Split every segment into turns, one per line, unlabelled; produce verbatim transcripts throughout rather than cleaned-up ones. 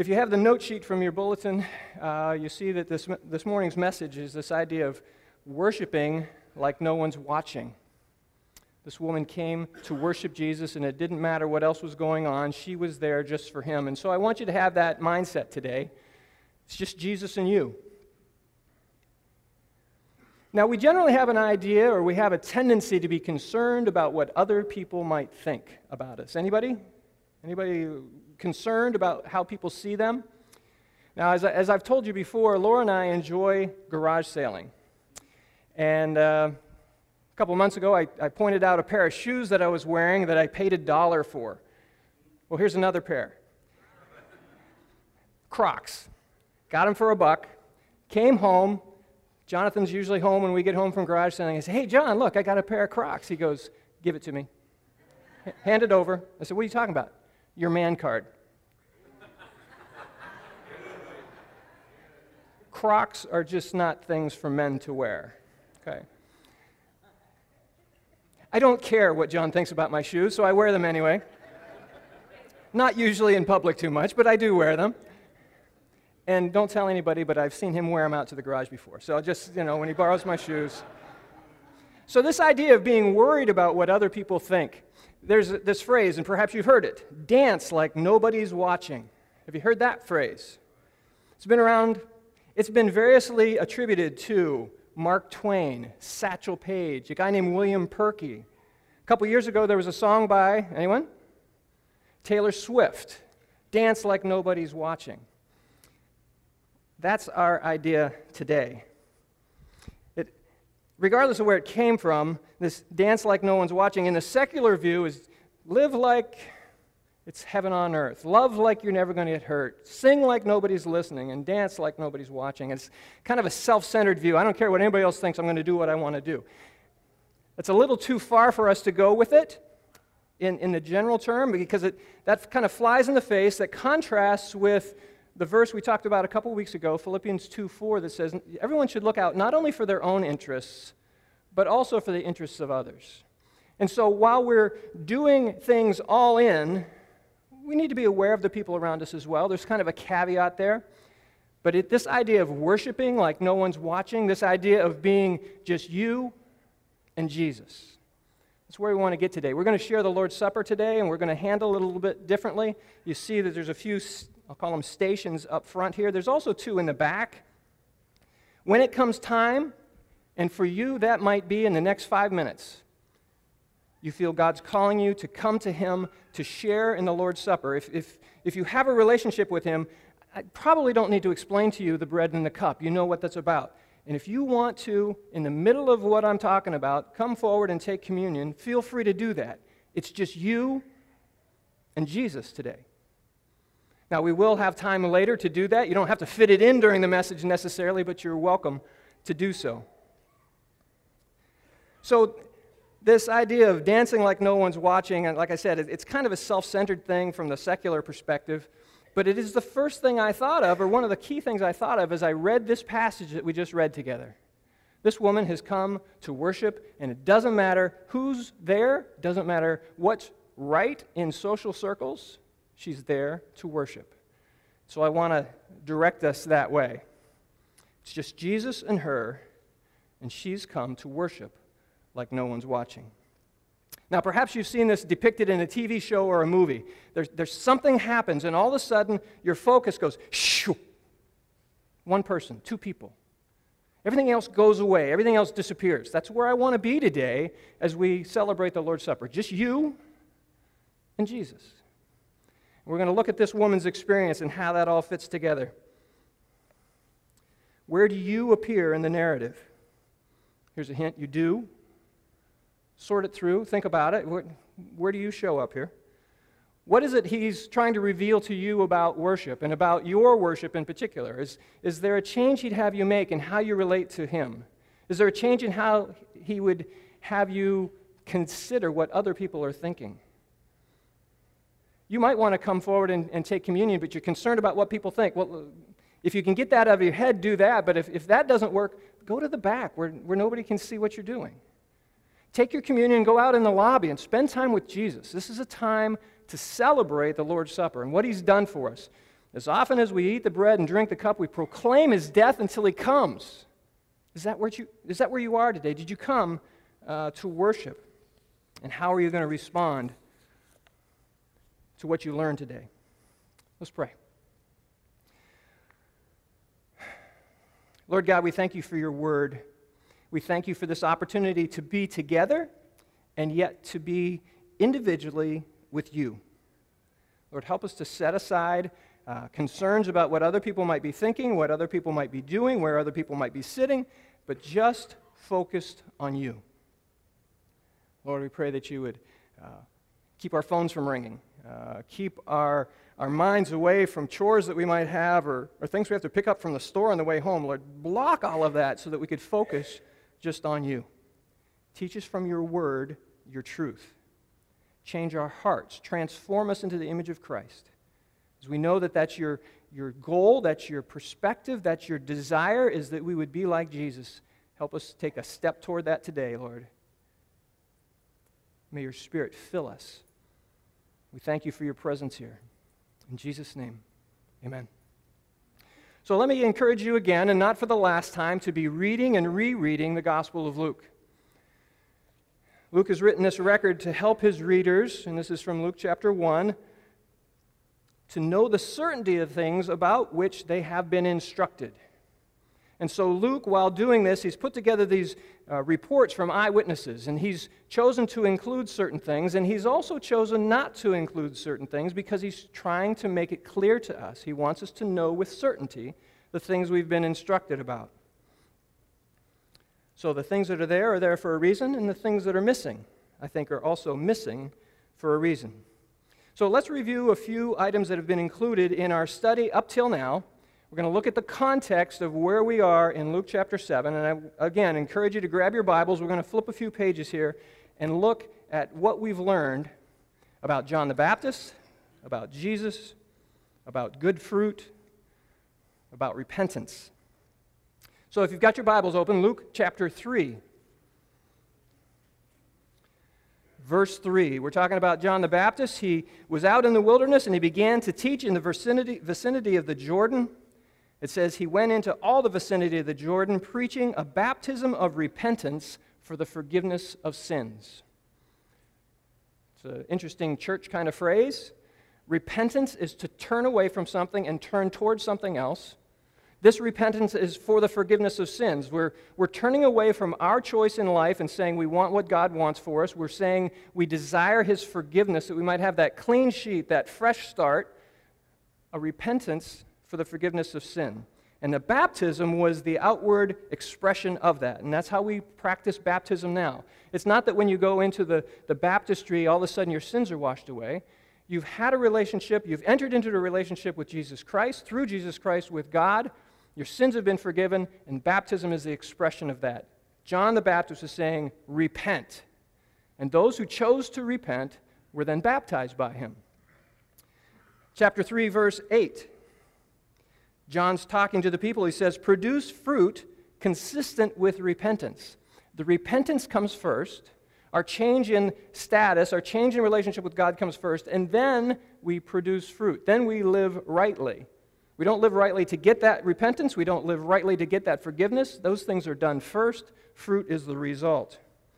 If you have the note sheet from your bulletin, uh, you see that this, this morning's message is this idea of worshiping like no one's watching. This woman came to worship Jesus, and it didn't matter what else was going on. She was there just for him. And so I want you to have that mindset today. It's just Jesus and you. Now, we generally have an idea, or we have a tendency to be concerned about what other people might think about us. Anybody? Anybody concerned about how people see them? Now, as, I, as I've told you before, Laura and I enjoy garage sailing. And uh, a couple months ago, I, I pointed out a pair of shoes that I was wearing that I paid a dollar for. Well, here's another pair. Crocs. Got them for a buck. Came home. Jonathan's usually home when we get home from garage sailing. I say, hey, John, look, I got a pair of Crocs. He goes, give it to me. H- hand it over. I said, what are you talking about? Your man card. Crocs are just not things for men to wear. Okay. I don't care what John thinks about my shoes, so I wear them anyway. Not usually in public too much, but I do wear them. And don't tell anybody, but I've seen him wear them out to the garage before. So I'll just, you know, when he borrows my shoes. So this idea of being worried about what other people think, there's this phrase, and perhaps you've heard it, dance like nobody's watching. Have you heard that phrase? It's been around, it's been variously attributed to Mark Twain, Satchel Paige, a guy named William Perky. A couple years ago, there was a song by, anyone? Taylor Swift, Dance Like Nobody's Watching. That's our idea today. It, regardless of where it came from, this dance like no one's watching, in the secular view, is live like it's heaven on earth. Love like you're never going to get hurt. Sing like nobody's listening, and dance like nobody's watching. It's kind of a self-centered view. I don't care what anybody else thinks, I'm going to do what I want to do. It's a little too far for us to go with it in, in the general term, because it, that kind of flies in the face, that contrasts with the verse we talked about a couple weeks ago, Philippians two four, that says everyone should look out not only for their own interests, but also for the interests of others. And so while we're doing things all in, we need to be aware of the people around us as well. There's kind of a caveat there. But it, this idea of worshiping like no one's watching, this idea of being just you and Jesus, that's where we want to get today. We're going to share the Lord's Supper today, and we're going to handle it a little bit differently. You see that there's a few, I'll call them stations up front here. There's also two in the back. When it comes time, and for you that might be in the next five minutes, you feel God's calling you to come to Him to share in the Lord's Supper. If, if, if you have a relationship with Him, I probably don't need to explain to you the bread and the cup. You know what that's about. And if you want to, in the middle of what I'm talking about, come forward and take communion, feel free to do that. It's just you and Jesus today. Now, we will have time later to do that. You don't have to fit it in during the message necessarily, but you're welcome to do so. So, this idea of dancing like no one's watching, and like I said, it's kind of a self-centered thing from the secular perspective, but it is the first thing I thought of, or one of the key things I thought of as I read this passage that we just read together. This woman has come to worship, and it doesn't matter who's there, doesn't matter what's right in social circles, she's there to worship. So I want to direct us that way. It's just Jesus and her, and she's come to worship like no one's watching. Now, perhaps you've seen this depicted in a T V show or a movie. There's, there's something happens, and all of a sudden, your focus goes, shoo. One person, two people. Everything else goes away. Everything else disappears. That's where I want to be today as we celebrate the Lord's Supper. Just you and Jesus. We're going to look at this woman's experience and how that all fits together. Where do you appear in the narrative? Here's a hint, you do. Sort it through, think about it. Where, where do you show up here? What is it he's trying to reveal to you about worship and about your worship in particular? Is, is there a change he'd have you make in how you relate to him? Is there a change in how he would have you consider what other people are thinking? You might want to come forward and, and take communion, but you're concerned about what people think. Well, if you can get that out of your head, do that. But if, if that doesn't work, go to the back where, where nobody can see what you're doing. Take your communion and go out in the lobby and spend time with Jesus. This is a time to celebrate the Lord's Supper and what He's done for us. As often as we eat the bread and drink the cup, we proclaim his death until he comes. Is that where you, is that where you are today? Did you come uh, to worship? And how are you going to respond to what you learned today? Let's pray. Lord God, we thank you for your word. We thank you for this opportunity to be together and yet to be individually with you. Lord, help us to set aside uh, concerns about what other people might be thinking, what other people might be doing, where other people might be sitting, but just focused on you. Lord, we pray that you would uh, keep our phones from ringing, uh, keep our, our minds away from chores that we might have or, or things we have to pick up from the store on the way home. Lord, block all of that so that we could focus just on you. Teach us from your word, your truth. Change our hearts. Transform us into the image of Christ. As we know that that's your, your goal, that's your perspective, that's your desire, is that we would be like Jesus. Help us take a step toward that today, Lord. May your Spirit fill us. We thank you for your presence here. In Jesus' name, amen. So let me encourage you again, and not for the last time, to be reading and rereading the Gospel of Luke. Luke has written this record to help his readers, and this is from Luke chapter one, to know the certainty of things about which they have been instructed. And so Luke, while doing this, he's put together these uh, reports from eyewitnesses, and he's chosen to include certain things, and he's also chosen not to include certain things because he's trying to make it clear to us. He wants us to know with certainty the things we've been instructed about. So the things that are there are there for a reason, and the things that are missing, I think, are also missing for a reason. So let's review a few items that have been included in our study up till now. We're going to look at the context of where we are in Luke chapter seven, and I, again, encourage you to grab your Bibles. We're going to flip a few pages here and look at what we've learned about John the Baptist, about Jesus, about good fruit, about repentance. So if you've got your Bibles open, Luke chapter three, verse three. We're talking about John the Baptist. He was out in the wilderness and he began to teach in the vicinity, vicinity of the Jordan. It says he went into all the vicinity of the Jordan preaching a baptism of repentance for the forgiveness of sins. It's an interesting church kind of phrase. Repentance is to turn away from something and turn towards something else. This repentance is for the forgiveness of sins. We're, we're turning away from our choice in life and saying we want what God wants for us. We're saying we desire his forgiveness, that we might have that clean sheet, that fresh start, a repentance for the forgiveness of sin. And the baptism was the outward expression of that. And that's how we practice baptism now. It's not that when you go into the, the baptistry, all of a sudden your sins are washed away. You've had a relationship, you've entered into a relationship with Jesus Christ, through Jesus Christ with God. Your sins have been forgiven, and baptism is the expression of that. John the Baptist is saying, repent. And those who chose to repent were then baptized by him. Chapter three, verse eight. John's talking to the people. He says, produce fruit consistent with repentance. The repentance comes first. Our change in status, our change in relationship with God comes first, and then we produce fruit. Then we live rightly. We don't live rightly to get that repentance. We don't live rightly to get that forgiveness. Those things are done first. Fruit is the result.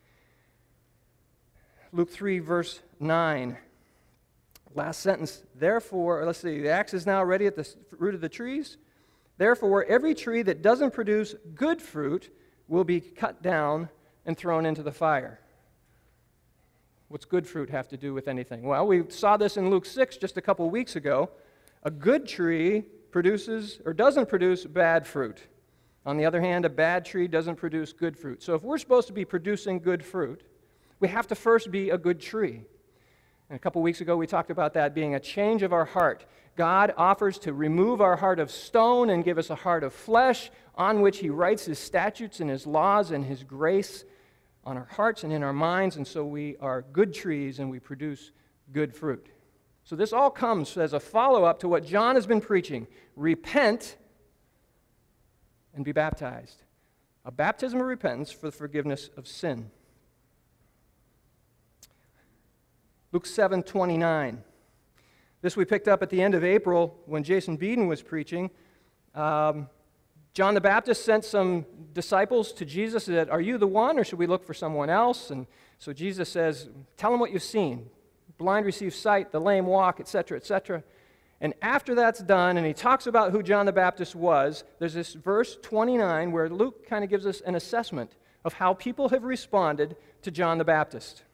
Luke three, verse nine. Last sentence. Therefore, let's see, the axe is now ready at the root of the trees. Therefore, every tree that doesn't produce good fruit will be cut down and thrown into the fire. What's good fruit have to do with anything? Well, we saw this in Luke six just a couple weeks ago. A good tree produces or doesn't produce bad fruit. On the other hand, a bad tree doesn't produce good fruit. So if we're supposed to be producing good fruit, we have to first be a good tree. And a couple weeks ago, we talked about that being a change of our heart. God offers to remove our heart of stone and give us a heart of flesh on which he writes his statutes and his laws and his grace on our hearts and in our minds, and so we are good trees and we produce good fruit. So this all comes as a follow-up to what John has been preaching. Repent and be baptized. A baptism of repentance for the forgiveness of sin. Luke seven twenty-nine. This we picked up at the end of April when Jason Beeden was preaching. Um, John the Baptist sent some disciples to Jesus and said, "Are you the one, or should we look for someone else?" And so Jesus says, "Tell them what you've seen. Blind receive sight, the lame walk, et cetera, et cetera" And after that's done, and he talks about who John the Baptist was, there's this verse twenty-nine where Luke kind of gives us an assessment of how people have responded to John the Baptist.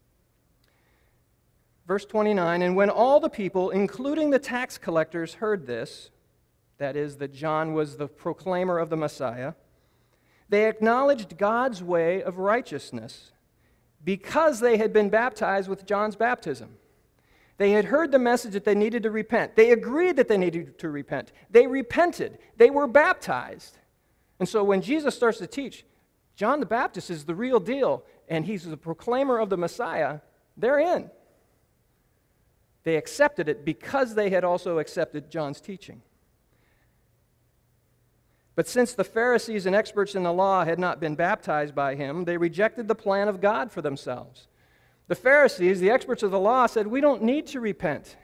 Verse twenty-nine, "And when all the people, including the tax collectors, heard this," that is, that John was the proclaimer of the Messiah, "they acknowledged God's way of righteousness because they had been baptized with John's baptism." They had heard the message that they needed to repent. They agreed that they needed to repent. They repented. They were baptized. And so when Jesus starts to teach, John the Baptist is the real deal, and he's the proclaimer of the Messiah, they're in. They accepted it because they had also accepted John's teaching. But since the Pharisees and experts in the law had not been baptized by him, they rejected the plan of God for themselves. The Pharisees, the experts of the law, said, "We don't need to repent.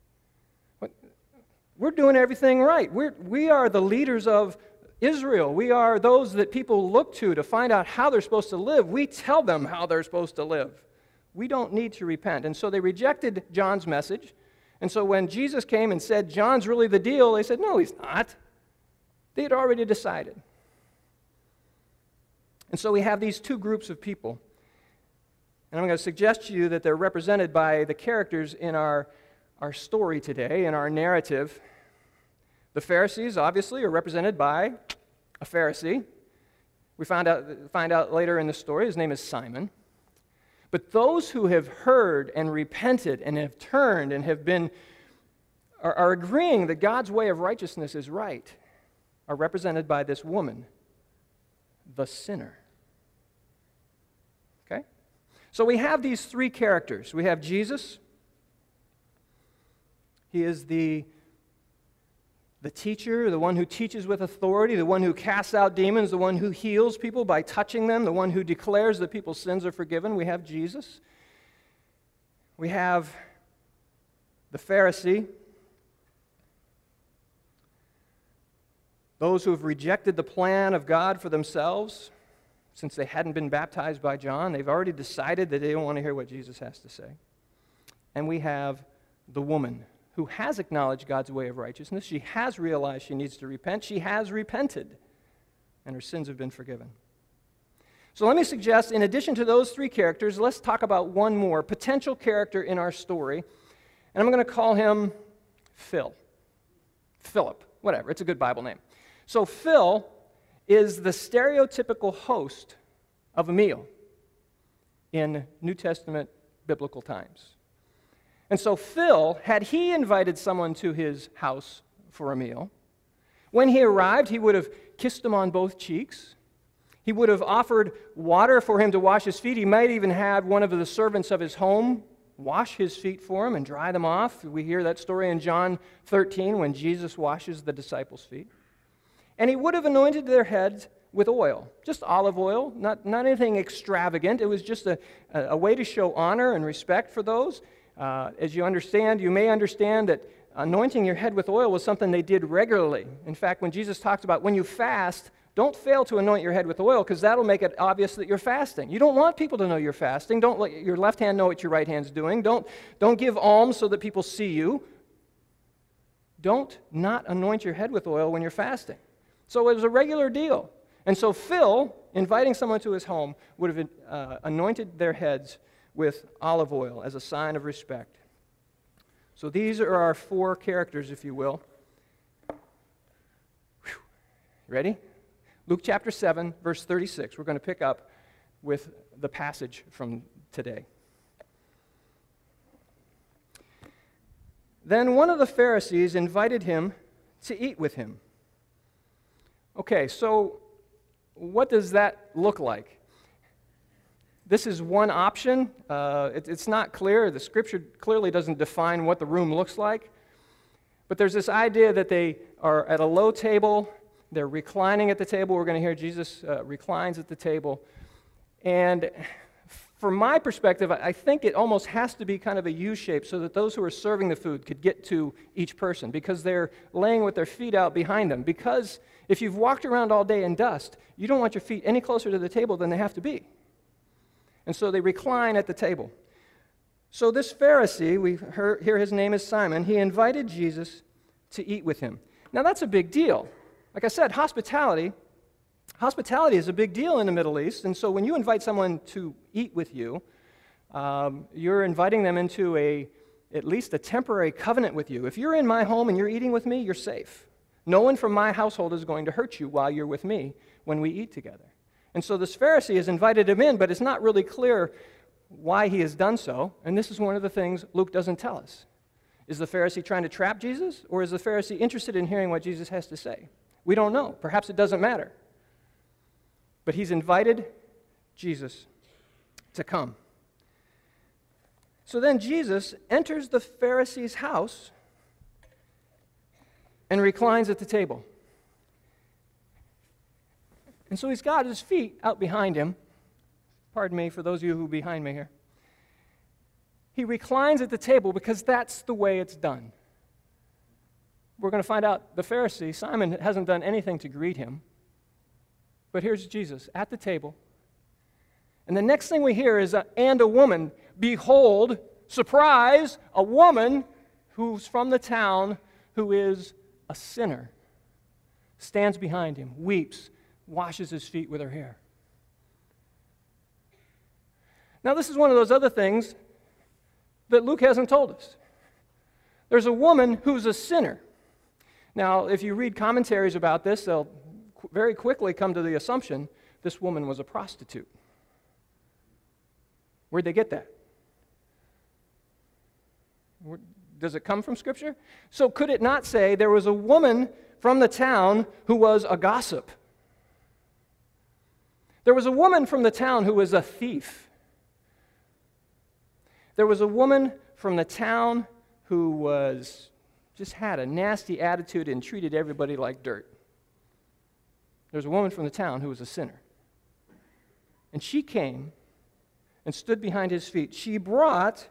We're doing everything right. We're, we are the leaders of Israel. We are those that people look to to find out how they're supposed to live. We tell them how they're supposed to live. We don't need to repent." And so they rejected John's message. And so when Jesus came and said, "John's really the deal," they said, "No, he's not." They had already decided. And so we have these two groups of people. And I'm going to suggest to you that they're represented by the characters in our, our story today, in our narrative. The Pharisees, obviously, are represented by a Pharisee. We find out, find out later in the story, his name is Simon. But those who have heard and repented and have turned and have been, are, are agreeing that God's way of righteousness is right, are represented by this woman, the sinner. Okay? So we have these three characters. We have Jesus. He is the, the teacher, the one who teaches with authority, the one who casts out demons, the one who heals people by touching them, the one who declares that people's sins are forgiven. We have Jesus. We have the Pharisee, those who have rejected the plan of God for themselves. Since they hadn't been baptized by John, they've already decided that they don't want to hear what Jesus has to say. And we have the woman who has acknowledged God's way of righteousness. She has realized she needs to repent. She has repented, and her sins have been forgiven. So let me suggest, in addition to those three characters, let's talk about one more potential character in our story. And I'm going to call him Phil. Philip, whatever. It's a good Bible name. So Phil is the stereotypical host of a meal in New Testament biblical times. And so Phil, had he invited someone to his house for a meal, when he arrived, he would have kissed him on both cheeks. He would have offered water for him to wash his feet. He might even have one of the servants of his home wash his feet for him and dry them off. We hear that story in John thirteen when Jesus washes the disciples' feet. And he would have anointed their heads with oil, just olive oil, not, not anything extravagant. It was just a, a way to show honor and respect for those. Uh, as you understand, you may understand that anointing your head with oil was something they did regularly. In fact, when Jesus talks about when you fast, don't fail to anoint your head with oil because that'll make it obvious that you're fasting. You don't want people to know you're fasting. Don't let your left hand know what your right hand's doing. Don't, don't give alms so that people see you. Don't not anoint your head with oil when you're fasting. So it was a regular deal. And so Phil, inviting someone to his home, would have uh, anointed their heads with olive oil as a sign of respect. So these are our four characters, if you will. Whew. Ready? Luke chapter seven, verse thirty-six. We're going to pick up with the passage from today. Then one of the Pharisees invited him to eat with him. Okay, so what does that look like? This is one option. Uh, it, it's not clear. The Scripture clearly doesn't define what the room looks like. But there's this idea that they are at a low table. They're reclining at the table. We're going to hear Jesus uh, reclines at the table. And from my perspective, I think it almost has to be kind of a U shape so that those who are serving the food could get to each person because they're laying with their feet out behind them. Because if you've walked around all day in dust, you don't want your feet any closer to the table than they have to be. And so they recline at the table. So this Pharisee, we heard, hear his name is Simon, he invited Jesus to eat with him. Now that's a big deal. Like I said, hospitality, hospitality is a big deal in the Middle East, and so when you invite someone to eat with you, um, you're inviting them into a, at least a temporary covenant with you. If you're in my home and you're eating with me, you're safe. No one from my household is going to hurt you while you're with me when we eat together. And so this Pharisee has invited him in, but it's not really clear why he has done so, and this is one of the things Luke doesn't tell us. Is the Pharisee trying to trap Jesus, or is the Pharisee interested in hearing what Jesus has to say? We don't know. Perhaps it doesn't matter. But he's invited Jesus to come. So then Jesus enters the Pharisee's house and reclines at the table. And so he's got his feet out behind him. Pardon me for those of you who are behind me here. He reclines at the table because that's the way it's done. We're going to find out the Pharisee, Simon, hasn't done anything to greet him. But here's Jesus at the table. And the next thing we hear is, a, and a woman, behold, surprise, a woman who's from the town who is a sinner, stands behind him, weeps, washes his feet with her hair. Now, this is one of those other things that Luke hasn't told us. There's a woman who's a sinner. Now, if you read commentaries about this, they'll qu- very quickly come to the assumption this woman was a prostitute. Where'd they get that? Where, does it come from Scripture? So could it not say there was a woman from the town who was a gossip? There was a woman from the town who was a thief. There was a woman from the town who was just had a nasty attitude and treated everybody like dirt. There was a woman from the town who was a sinner. And she came and stood behind his feet. She brought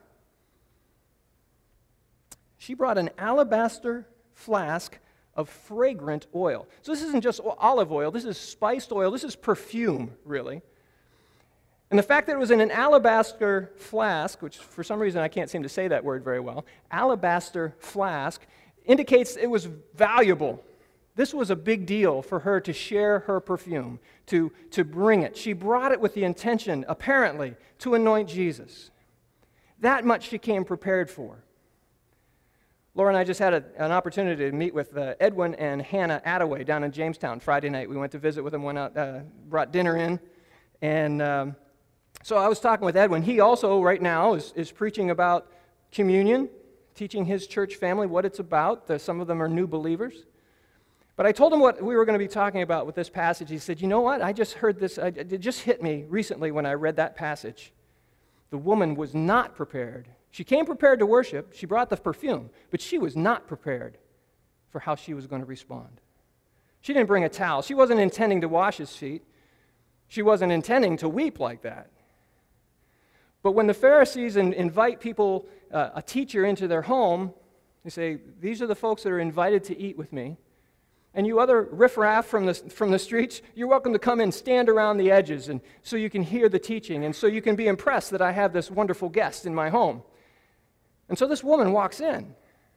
she brought an alabaster flask of fragrant oil. So this isn't just olive oil, this is spiced oil, this is perfume, really. And the fact that it was in an alabaster flask, which for some reason I can't seem to say that word very well, alabaster flask, indicates it was valuable. This was a big deal for her to share her perfume, to, to bring it. She brought it with the intention, apparently, to anoint Jesus. That much she came prepared for. Laura and I just had a, an opportunity to meet with uh, Edwin and Hannah Attaway down in Jamestown Friday night. We went to visit with them, went out, uh, brought dinner in, and um, so I was talking with Edwin. He also, right now, is, is preaching about communion, teaching his church family what it's about. The, some of them are new believers. But I told him what we were going to be talking about with this passage. He said, you know what? I just heard this. I, it just hit me recently when I read that passage. The woman was not prepared. She came prepared to worship. She brought the perfume. But she was not prepared for how she was going to respond. She didn't bring a towel. She wasn't intending to wash his feet. She wasn't intending to weep like that. But when the Pharisees in, invite people, uh, a teacher into their home, they say, these are the folks that are invited to eat with me. And you other riffraff from the, from the streets, you're welcome to come and stand around the edges and so you can hear the teaching and so you can be impressed that I have this wonderful guest in my home. And so this woman walks in.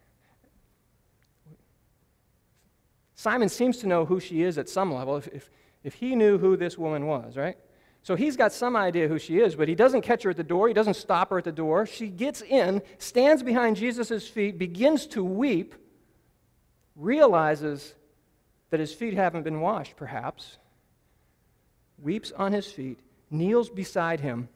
Simon seems to know who she is at some level, if, if, if he knew who this woman was, right? So he's got some idea who she is, but he doesn't catch her at the door. He doesn't stop her at the door. She gets in, stands behind Jesus' feet, begins to weep, realizes that his feet haven't been washed, perhaps, weeps on his feet, kneels beside him.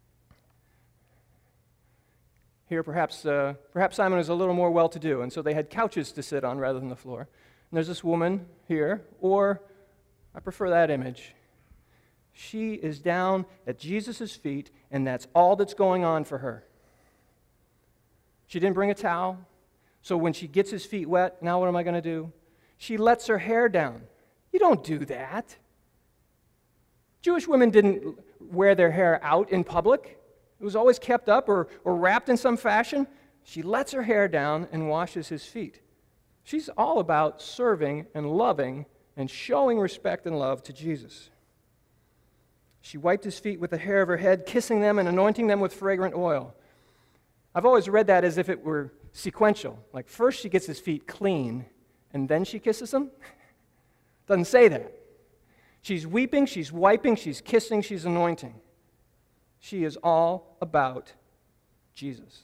Here, perhaps, uh, perhaps Simon was a little more well-to-do, and so they had couches to sit on rather than the floor. And there's this woman here, or I prefer that image. She is down at Jesus' feet, and that's all that's going on for her. She didn't bring a towel, so when she gets his feet wet, now what am I going to do? She lets her hair down. You don't do that. Jewish women didn't wear their hair out in public. It was always kept up or, or wrapped in some fashion. She lets her hair down and washes his feet. She's all about serving and loving and showing respect and love to Jesus. She wiped his feet with the hair of her head, kissing them and anointing them with fragrant oil. I've always read that as if it were sequential. Like first she gets his feet clean, and then she kisses him. Doesn't say that. She's weeping, she's wiping, she's kissing, she's anointing. She is all about Jesus.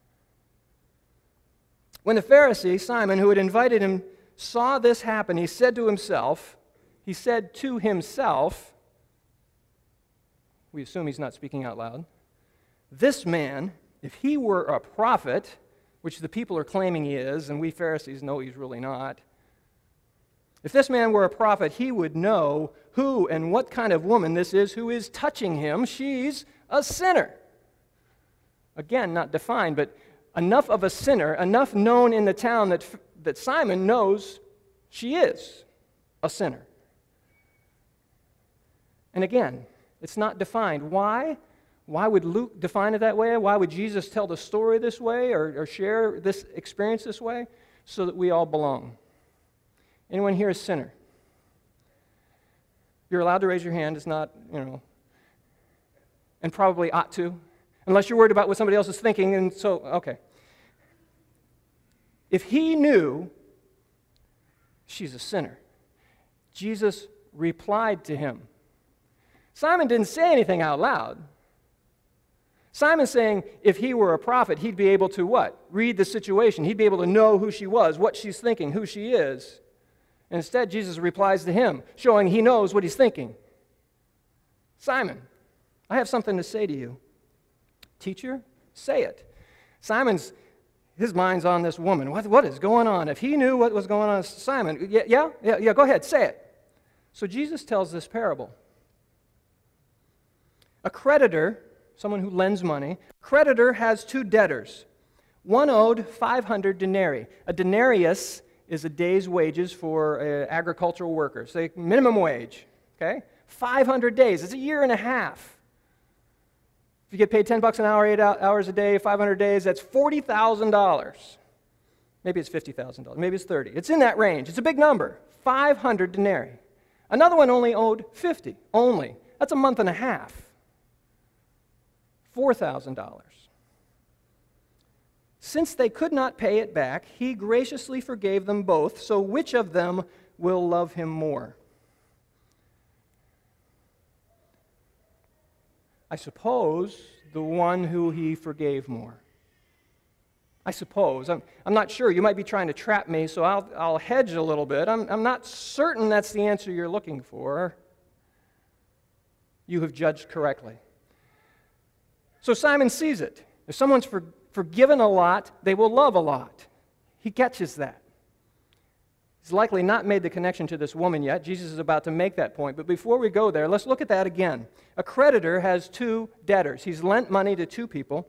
When the Pharisee, Simon, who had invited him, saw this happen, he said to himself, he said to himself, we assume he's not speaking out loud, this man, if he were a prophet, which the people are claiming he is, and we Pharisees know he's really not, if this man were a prophet, he would know who and what kind of woman this is who is touching him. She's a sinner. Again, not defined, but enough of a sinner, enough known in the town that, that Simon knows she is a sinner. And again, it's not defined. Why? Why would Luke define it that way? Why would Jesus tell the story this way or, or share this experience this way? So that we all belong. Anyone here a sinner? You're allowed to raise your hand. It's not, you know, and probably ought to, unless you're worried about what somebody else is thinking, and so, okay. If he knew she's a sinner, Jesus replied to him. Simon didn't say anything out loud. Simon's saying if he were a prophet, he'd be able to what? Read the situation. He'd be able to know who she was, what she's thinking, who she is. And instead, Jesus replies to him, showing he knows what he's thinking. Simon, I have something to say to you. Teacher, say it. Simon's, his mind's on this woman. What, what is going on? If he knew what was going on, Simon, yeah, yeah, yeah, yeah, go ahead, say it. So Jesus tells this parable. A creditor, someone who lends money, creditor has two debtors. One owed five hundred denarii. A denarius is a day's wages for uh, agricultural workers, say minimum wage, okay? five hundred days, it's a year and a half. If you get paid ten bucks an hour, eight hours a day, five hundred days, that's forty thousand dollars. Maybe it's fifty thousand dollars, maybe it's thirty. It's in that range, it's a big number, five hundred denarii. Another one only owed fifty, only. That's a month and a half. four thousand dollars. Since they could not pay it back, he graciously forgave them both, so which of them will love him more? I suppose the one who he forgave more. I suppose. I'm, I'm not sure. You might be trying to trap me, so I'll, I'll hedge a little bit. I'm, I'm not certain that's the answer you're looking for. You have judged correctly. So Simon sees it. If someone's for, forgiven a lot, they will love a lot. He catches that. He's likely not made the connection to this woman yet. Jesus is about to make that point. But before we go there, let's look at that again. A creditor has two debtors. He's lent money to two people,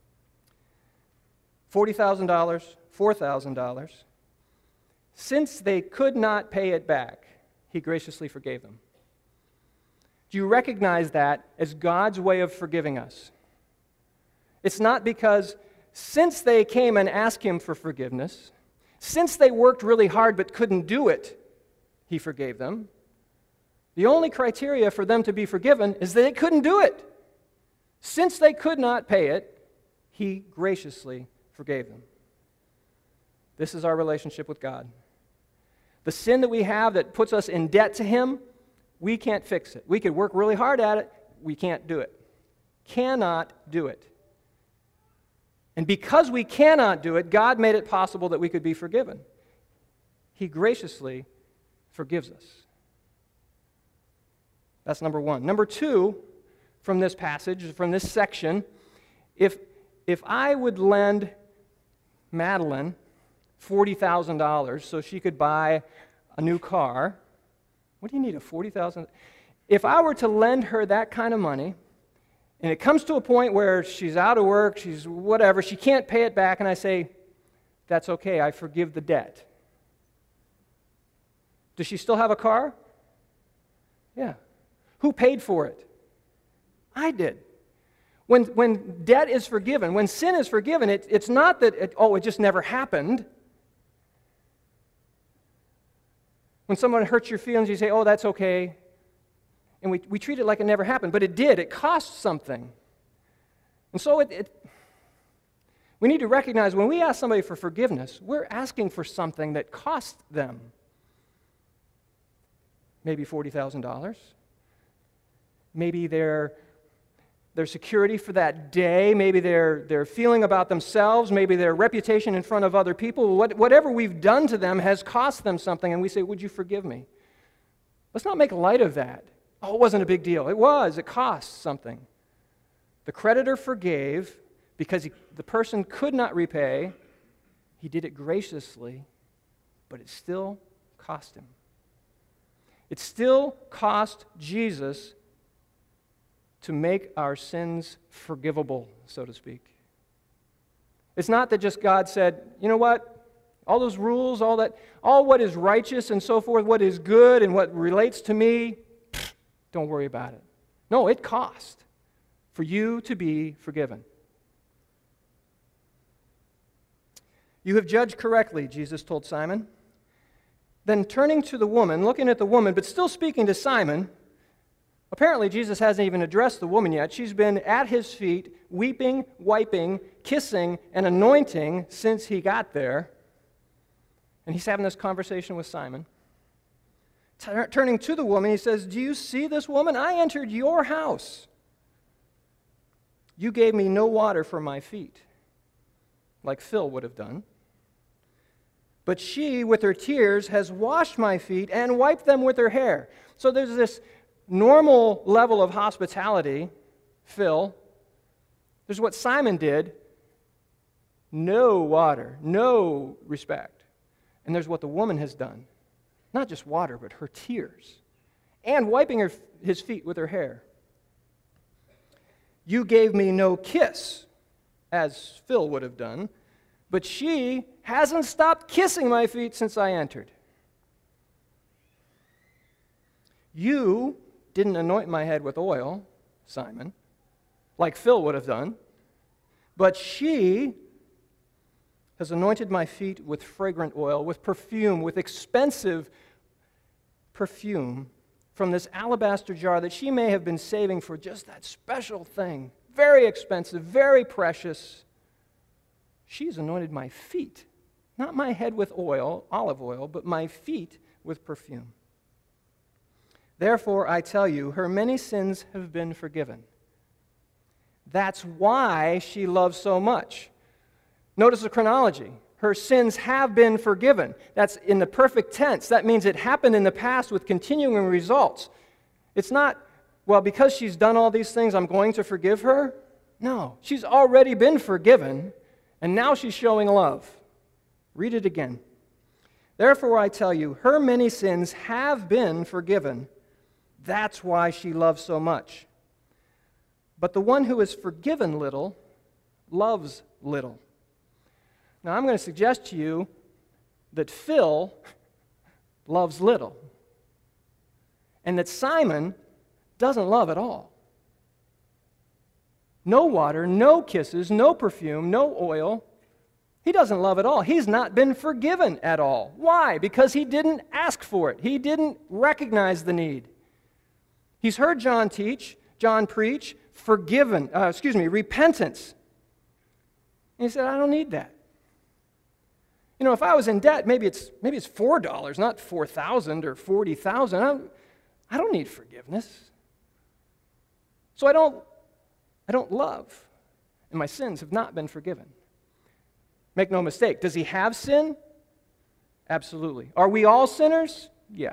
forty thousand dollars, four thousand dollars. Since they could not pay it back, he graciously forgave them. Do you recognize that as God's way of forgiving us? It's not because since they came and asked him for forgiveness, since they worked really hard but couldn't do it, he forgave them. The only criteria for them to be forgiven is that they couldn't do it. Since they could not pay it, he graciously forgave them. This is our relationship with God. The sin that we have that puts us in debt to him, we can't fix it. We could work really hard at it, we can't do it. Cannot do it. And because we cannot do it, God made it possible that we could be forgiven. He graciously forgives us. That's number one. Number two, from this passage, from this section, if, if I would lend Madeline forty thousand dollars so she could buy a new car, what do you need a forty thousand dollars? If I were to lend her that kind of money, and it comes to a point where she's out of work, she's whatever, she can't pay it back, and I say, that's okay, I forgive the debt. Does she still have a car? Yeah. Who paid for it? I did. When, when debt is forgiven, when sin is forgiven, it, it's not that, it, oh, it just never happened. When someone hurts your feelings, you say, oh, that's okay. And we, we treat it like it never happened, but it did. It cost something. And so it, it, we need to recognize when we ask somebody for forgiveness, we're asking for something that cost them. Maybe forty thousand dollars. Maybe their, their security for that day. Maybe their, their feeling about themselves. Maybe their reputation in front of other people. What, whatever we've done to them has cost them something, and we say, would you forgive me? Let's not make light of that. Oh, it wasn't a big deal. It was. It cost something. The creditor forgave because he, the person could not repay. He did it graciously, but it still cost him. It still cost Jesus to make our sins forgivable, so to speak. It's not that just God said, you know what? All those rules, all that, all what is righteous and so forth, what is good and what relates to me, don't worry about it. No, it cost for you to be forgiven. You have judged correctly, Jesus told Simon. Then turning to the woman, looking at the woman, but still speaking to Simon, apparently Jesus hasn't even addressed the woman yet. She's been at his feet, weeping, wiping, kissing, and anointing since he got there. And he's having this conversation with Simon. Turning to the woman, he says, do you see this woman? I entered your house. You gave me no water for my feet, like Phil would have done. But she, with her tears, has washed my feet and wiped them with her hair. So there's this normal level of hospitality, Phil. There's what Simon did. No water, no respect. And there's what the woman has done. Not just water, but her tears. And wiping her, his feet with her hair. You gave me no kiss, as Phil would have done. But she hasn't stopped kissing my feet since I entered. You didn't anoint my head with oil, Simon, like Phil would have done, but she has anointed my feet with fragrant oil, with perfume, with expensive perfume from this alabaster jar that she may have been saving for just that special thing. Very expensive, very precious. She's anointed my feet, not my head with oil, olive oil, but my feet with perfume. Therefore, I tell you, her many sins have been forgiven. That's why she loves so much. Notice the chronology. Her sins have been forgiven. That's in the perfect tense. That means it happened in the past with continuing results. It's not, well, because she's done all these things, I'm going to forgive her. No, she's already been forgiven. And now she's showing love. Read it again. Therefore, I tell you, her many sins have been forgiven. That's why she loves so much. But the one who is forgiven little loves little. Now, I'm going to suggest to you that Phil loves little. And that Simon doesn't love at all. No water, no kisses, no perfume, no oil. He doesn't love at all. He's not been forgiven at all. Why? Because he didn't ask for it. He didn't recognize the need. He's heard John teach, John preach, forgiven, uh, excuse me, repentance. And he said, I don't need that. You know, if I was in debt, maybe it's maybe it's four dollars, not four thousand or forty thousand. I don't, I don't need forgiveness. So I don't I don't love, and my sins have not been forgiven. Make no mistake, does he have sin? Absolutely. Are we all sinners? Yeah.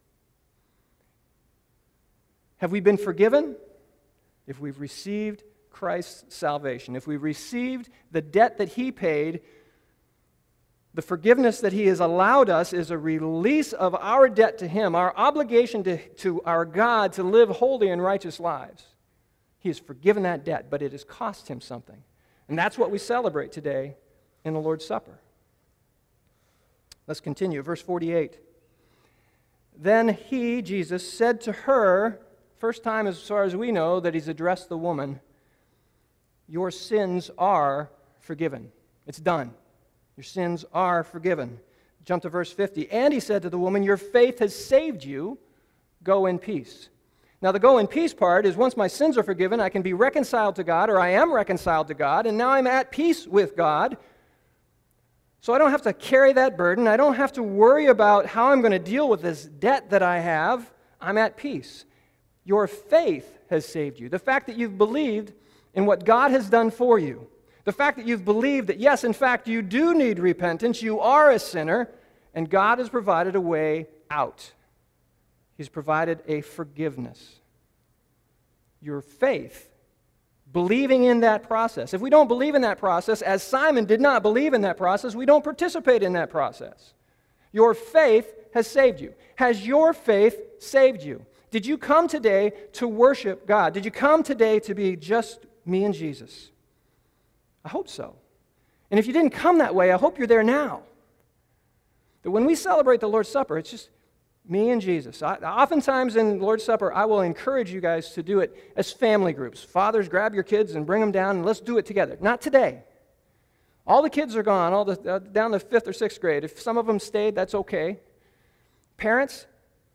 Have we been forgiven? If we've received Christ's salvation, if we've received the debt that he paid, the forgiveness that he has allowed us is a release of our debt to him, our obligation to, to our God to live holy and righteous lives. He has forgiven that debt, but it has cost him something. And that's what we celebrate today in the Lord's Supper. Let's continue. Verse forty-eight. Then he, Jesus, said to her, first time as far as we know that he's addressed the woman, your sins are forgiven. It's done. Your sins are forgiven. Jump to verse fifty. And he said to the woman, your faith has saved you. Go in peace. Now, the go in peace part is once my sins are forgiven, I can be reconciled to God, or I am reconciled to God, and now I'm at peace with God. So I don't have to carry that burden. I don't have to worry about how I'm going to deal with this debt that I have. I'm at peace. Your faith has saved you. The fact that you've believed in what God has done for you. The fact that you've believed that, yes, in fact, you do need repentance. You are a sinner, and God has provided a way out. He's provided a forgiveness. Your faith, believing in that process. If we don't believe in that process, as Simon did not believe in that process, we don't participate in that process. Your faith has saved you. Has your faith saved you? Did you come today to worship God? Did you come today to be just me and Jesus? I hope so. And if you didn't come that way, I hope you're there now. That when we celebrate the Lord's Supper, it's just me and Jesus. I, oftentimes in Lord's Supper, I will encourage you guys to do it as family groups. Fathers, grab your kids and bring them down, and let's do it together. Not today. All the kids are gone, all the, uh, down to fifth or sixth grade. If some of them stayed, that's okay. Parents,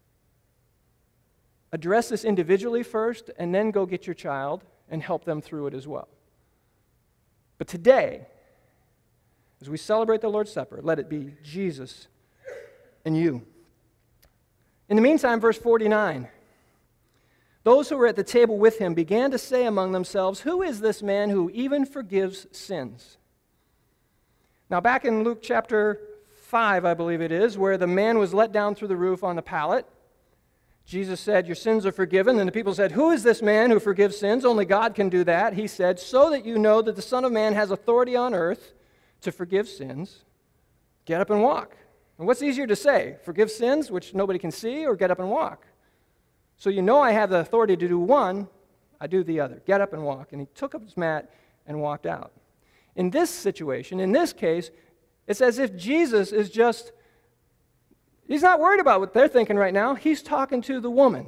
address this individually first, and then go get your child and help them through it as well. But today, as we celebrate the Lord's Supper, let it be Jesus and you. In the meantime, verse forty-nine, those who were at the table with him began to say among themselves, who is this man who even forgives sins? Now, back in Luke chapter five, I believe it is, where the man was let down through the roof on the pallet, Jesus said, your sins are forgiven. And the people said, who is this man who forgives sins? Only God can do that. He said, so that you know that the Son of Man has authority on earth to forgive sins, get up and walk. And what's easier to say? Forgive sins, which nobody can see, or get up and walk? So you know I have the authority to do one, I do the other. Get up and walk. And he took up his mat and walked out. In this situation, in this case, it's as if Jesus is just, he's not worried about what they're thinking right now. He's talking to the woman.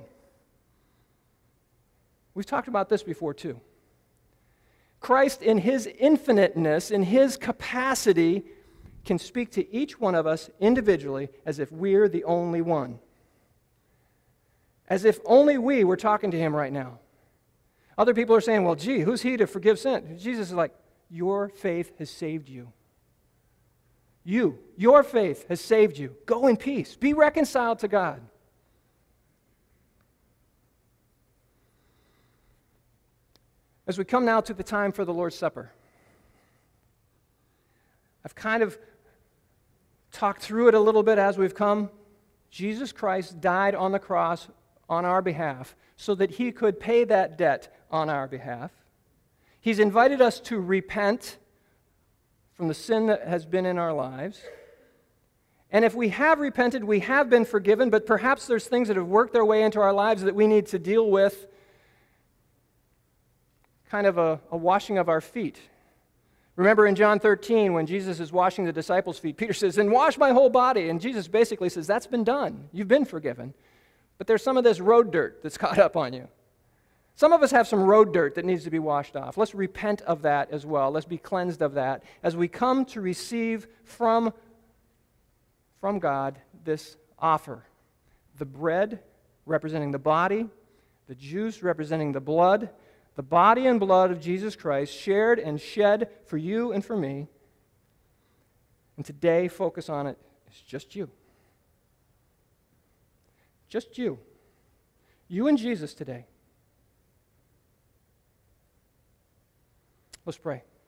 We've talked about this before too. Christ, in his infiniteness, in his capacity, can speak to each one of us individually as if we're the only one. As if only we were talking to him right now. Other people are saying, well, gee, who's he to forgive sin? Jesus is like, your faith has saved you. You, your faith has saved you. Go in peace. Be reconciled to God. As we come now to the time for the Lord's Supper, I've kind of talked through it a little bit as we've come. Jesus Christ died on the cross on our behalf so that he could pay that debt on our behalf. He's invited us to repent from the sin that has been in our lives. And if we have repented, we have been forgiven, but perhaps there's things that have worked their way into our lives that we need to deal with, kind of a, a washing of our feet. Remember in John thirteen, when Jesus is washing the disciples' feet, Peter says, and wash my whole body. And Jesus basically says, that's been done. You've been forgiven. But there's some of this road dirt that's caught up on you. Some of us have some road dirt that needs to be washed off. Let's repent of that as well. Let's be cleansed of that as we come to receive from, from God this offer. The bread representing the body, the juice representing the blood, the body and blood of Jesus Christ shared and shed for you and for me. And today, focus on it. It's just you. Just you. You and Jesus today. Let's pray.